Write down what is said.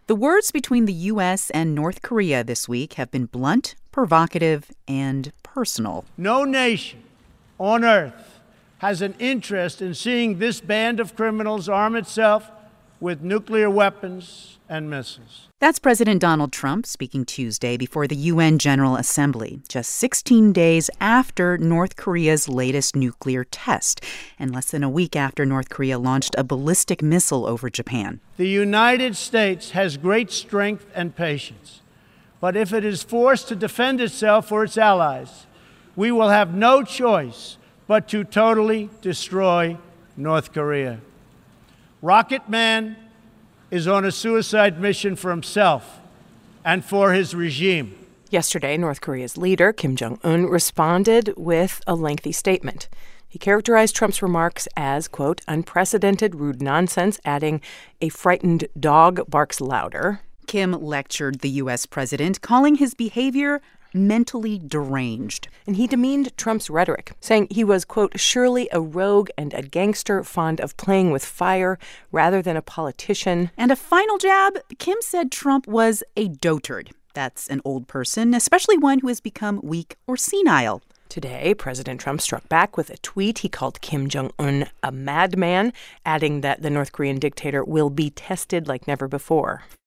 The words between the U.S. and North Korea this week have been blunt, provocative, and personal. No nation on earth has an interest in seeing this band of criminals arm itself with nuclear weapons and missiles. That's President Donald Trump speaking Tuesday before the UN General Assembly, just 16 days after North Korea's latest nuclear test, and less than a week after North Korea launched a ballistic missile over Japan. The United States has great strength and patience, but if it is forced to defend itself or its allies, we will have no choice but to totally destroy North Korea. Rocket Man is on a suicide mission for himself and for his regime. Yesterday, North Korea's leader, Kim Jong-un, responded with a lengthy statement. He characterized Trump's remarks as, quote, unprecedented rude nonsense, adding, a frightened dog barks louder. Kim lectured the U.S. president, calling his behavior mentally deranged. And he demeaned Trump's rhetoric, saying he was, quote, surely a rogue and a gangster fond of playing with fire rather than a politician. And a final jab, Kim said Trump was a dotard. That's an old person, especially one who has become weak or senile. Today, President Trump struck back with a tweet. He called Kim Jong-un a madman, adding that the North Korean dictator will be tested like never before.